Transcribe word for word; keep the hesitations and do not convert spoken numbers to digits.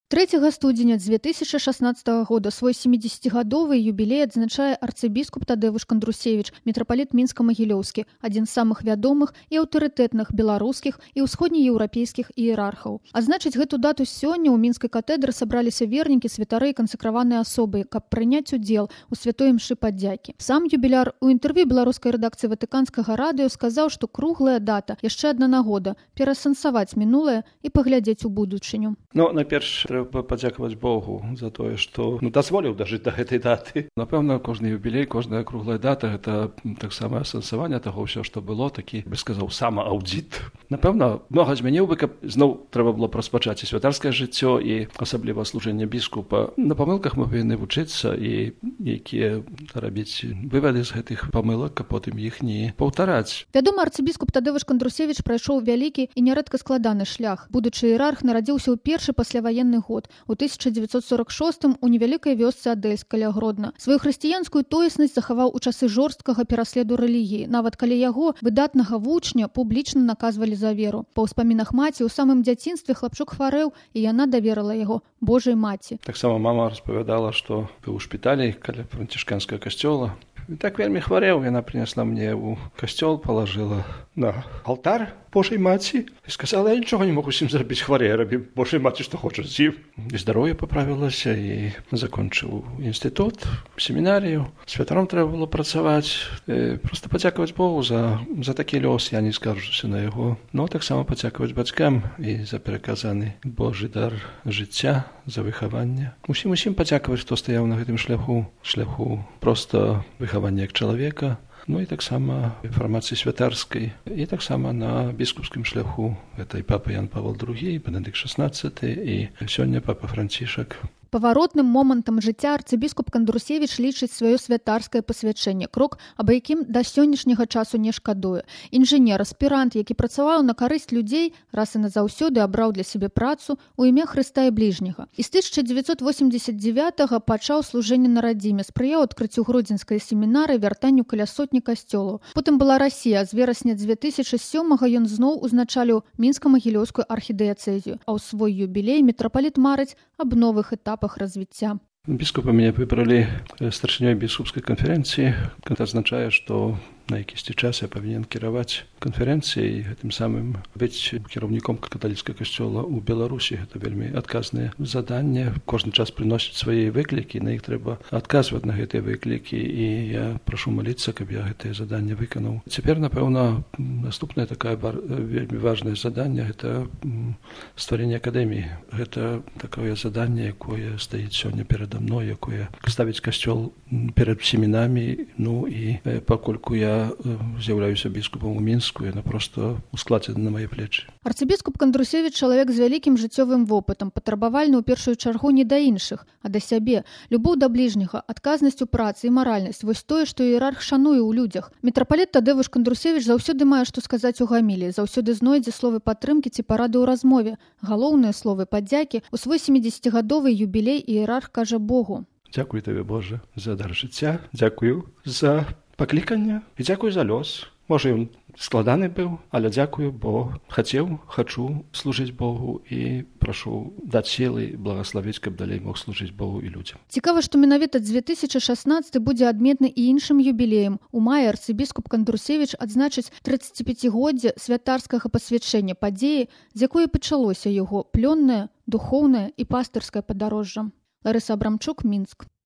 трэцяга студзеня дзве тысячы шаснаццатага года свой сямідзесяцігадовы юбілей адзначае арцыбіскуп Тадeusz Кандрусевіч, мітрапаліт Мінска-Магілёўскі, адзін з самых вядомых і аўтарытэтных беларускіх і ўсходнееўрапейскіх іерархаў. А значыць, гэту дату сёння ў мінскай катедры сабраліся вернікі, святары і кансакраваныя асобы, каб прыняць удзел у святой імшы падзякі. Сам юбіляр у інтэрв'ю беларускай рэдакцыі Ватыканскага радыё сказаў, што круглая дата, яшчэ адна нагода перасэнсаваць мінулае і паглядзець у будучыню. Ну, найперш трэба падзякаваць Богу за тое, што ну, дазволіў дажыць да гэтай даты. Напэўна, кожны юбілей, кожная круглая дата — гэта таксама асэнсаванне таго ўсё, што было, такі, бы сказаў, самааўдзіт. Напэўна, многа змяніў бы, каб зноў трэба было б распачаць і святарскае жыццё, і асабліва служэнне біскупа. На памылках мы павінны вучыцца і якія рабіць вывады з гэтых памылак, а потым іх не паўтараць. Вядомы арцыбіскуп Тадeusz Кандрусевіч прайшоў вялікі і нярэдка складаны шлях. Будучы іерарх нарадзіўся ў першы пасляваенны год, у тысяча дзевяцьсот сорок шостым у невялікай вёсцы Адэльск каля Гродна. Сваю хрысціянскую тоеснасць захаваў у часы жорсткага пераследу рэлігіі, нават калі яго, выдатнага вучня, публічна наказвалі за веру. Па ўспамінах маці, у самым дзяцінстве хлапчук хварэў, і яна даверыла яго Божай маці. Таксама мама распавядала, што быў у шпіталі каля францішканскага касцёла. І так вельмі хварэў, яна прынесла мне ў касцёл, палажыла на алтар Божай маці і сказала: я нічога не могу з ім зрабіць, хварэе, рабі Божай маці, што хочаш з ім. І здароўе паправілася, і закончыў інстытут, семінарію. Святаром трэба было працаваць. І проста падзякаваць Богу за, за такі лёс, я не скаржуся на яго. Ну, таксама падзякаваць бацькам і за пераказаны Божы дар жыцця, за выхаванне. Усім усім падзякаваць, хто стаяў на гэтым шляху, шляху проста выхавання як чалавека, ну і таксама інфармацыі святарскай, і таксама на біскупскім шляху. Гэта і папа Ян Павел другі, і Бенедыкт шаснаццаты, і сёння папа Францішак. Паваротным момантам жыцця арцыбіскуп Кандрусевіч лічыць сваё святарскае пасвячэнне, крок, аб якім да сённяшняга часу не шкадуе. Інжынер, аспірант, які працаваў на карысць людзей, раз і назаўсёды абраў для сябе працу ў імя Хрыста і бліжняга. І з тысяча дзевяцьсот восемдзесят дзевятага пачаў служэнне на радзіме, спрыяў адкрыццю гродзенскай семінары, вяртанню каля сотні касцёлаў. Потым была Расія, з верасня дзве тысячы сёмага ён зноў узначаліў Мінска-Магілёўскую архідыяцэзію, а ў свой юбілей мітрапаліт марыць аб новых этапах развіцця. Біскупа мяне выбралі старшынёй біскупскай канферэнцыі. Гэта азначае, што на якісьці час я павінен кіраваць канферэнцыяй, гэтым самым быць кіраўніком каталіцкага касцёла ў Беларусі. Гэта вельмі адказнае заданне. Кожны час прыносіць свае выклікі, на іх трэба адказваць на гэтыя выклікі, і я прашу маліцца, каб я гэтае заданне выканаў. Цяпер, напэўна, наступнае такое вельмі важнае заданне — гэта стварэнне акадэміі. Гэта такое заданне, якое стаіць сёння перада мной, якое ставіць касцёл перад усімі намі. Ну і пакольку я з'яўляюся біскупам у Мінску, яна проста ускладзена на мае плечы. Арцыбіскуп Кандрусевіч чалавек з вялікім жыццёвым вопытам, патрабавальны ў першую чаргу не да іншых, а да сябе. Любоў да бліжняга, адказнасць у працы і маральнасць — вось тое, што іерарх шануе ў людзях. Мітрапаліт Тадeusz Кандрусевіч заўсёды мае што сказаць у гаміліі, заўсёды знойдзе словы падтрымкі ці парады ў размове. Галоўныя словы падзякі у свой сямідзесяцігадовы юбілей іерарх кажа Богу: дзякуй табе, Боже, за дар жыцця, дзякую за пакліканне і дзякую за лёс. Можа, ён складаны быў, але дзякую, бо хацеў, хачу служыць Богу, і прашу даць сілы, благаславіць, каб далей мог служыць Богу і людзям. Цікава, што менавіта дзве тысячы шаснаццаты будзе адметны і іншым юбілеем. У маі арцыбіскуп Кандрусевіч адзначыць трыццаціпяцігоддзе святарскага пасвячэння, падзеі, з якой пачалося яго плённае, духоўнае і пастырскае падарожжа. Ларыса Абрамчук, Мінск.